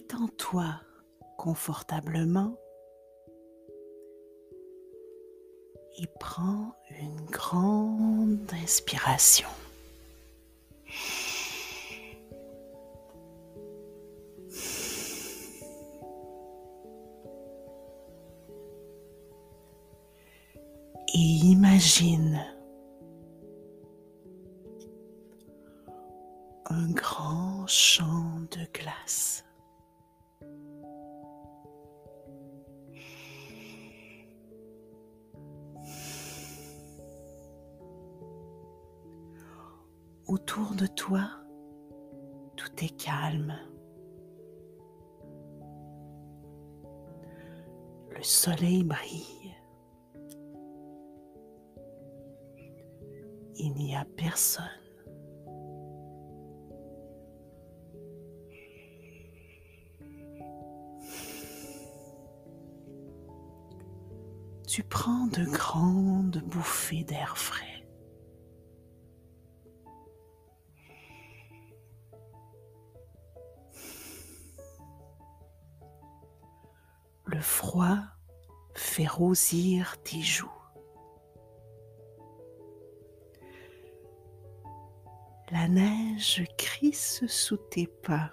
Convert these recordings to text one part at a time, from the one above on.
Détends-toi confortablement et prends une grande inspiration. Et imagine un grand champ de glace. Autour de toi, tout est calme. Le soleil brille. Il n'y a personne. Tu prends de grandes bouffées d'air frais. Le froid fait rosir tes joues. La neige crisse sous tes pas.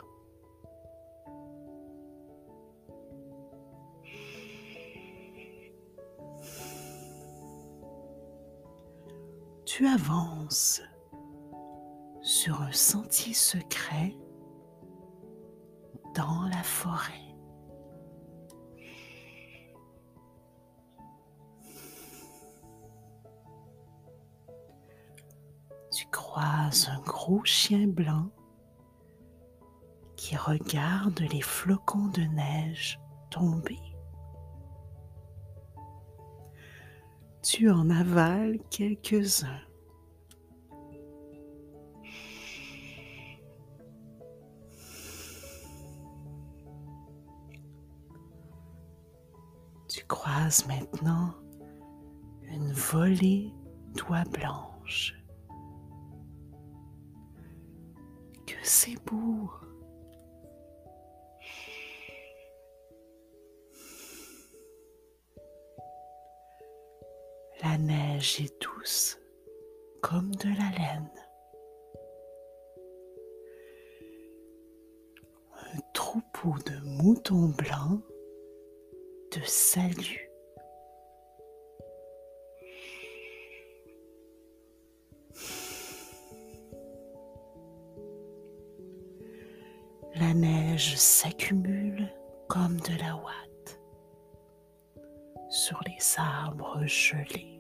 Tu avances sur un sentier secret dans la forêt. Tu croises un gros chien blanc qui regarde les flocons de neige tomber. Tu en avales quelques-uns. Tu croises maintenant une volée d'oies blanches. Que c'est beau! La neige est douce comme de la laine. Un troupeau de moutons blancs te salue. La neige s'accumule comme de la ouate sur les arbres gelés.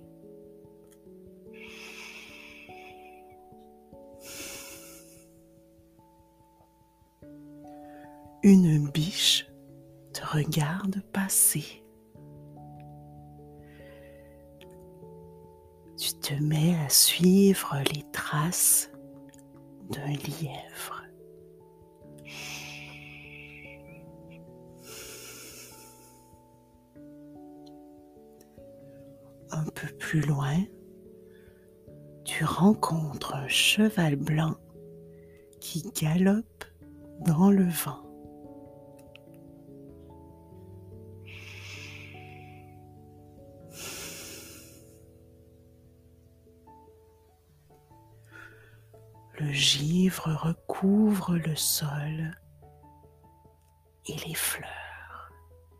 Une biche te regarde passer. Tu te mets à suivre les traces d'un lièvre. Un peu plus loin, tu rencontres un cheval blanc qui galope dans le vent. Le givre recouvre le sol et les fleurs.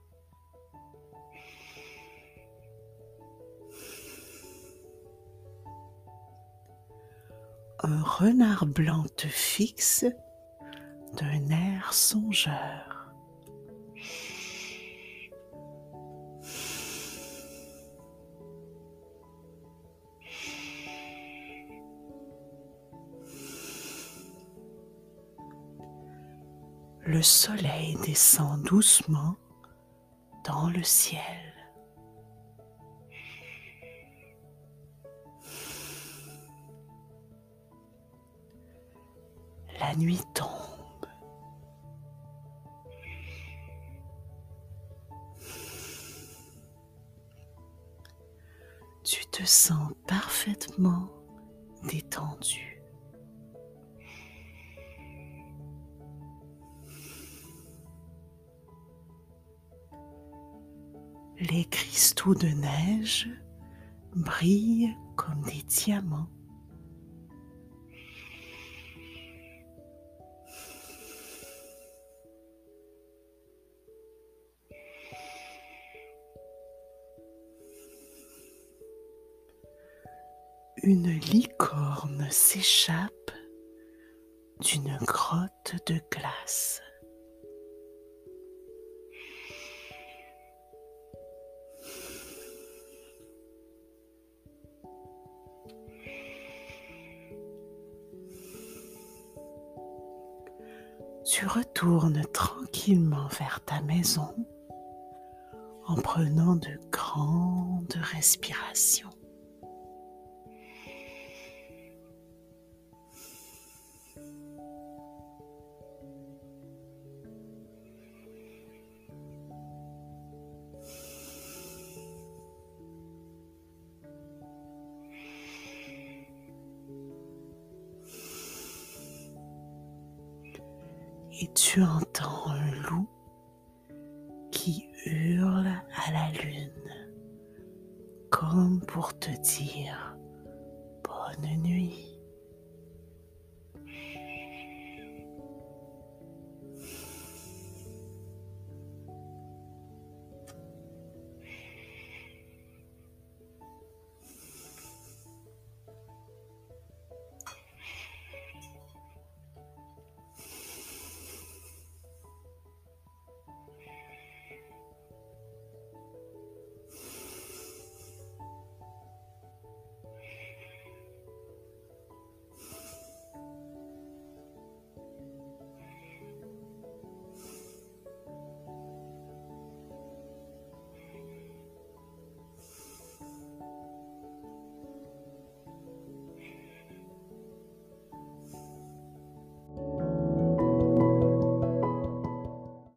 Un renard blanc te fixe d'un air songeur. Le soleil descend doucement dans le ciel. La nuit tombe. Tu te sens parfaitement détendu. Les cristaux de neige brillent comme des diamants. Une licorne s'échappe d'une grotte de glace. Tu retournes tranquillement vers ta maison en prenant de grandes respirations. Et tu entends un loup qui hurle à la lune, comme pour te dire bonne nuit.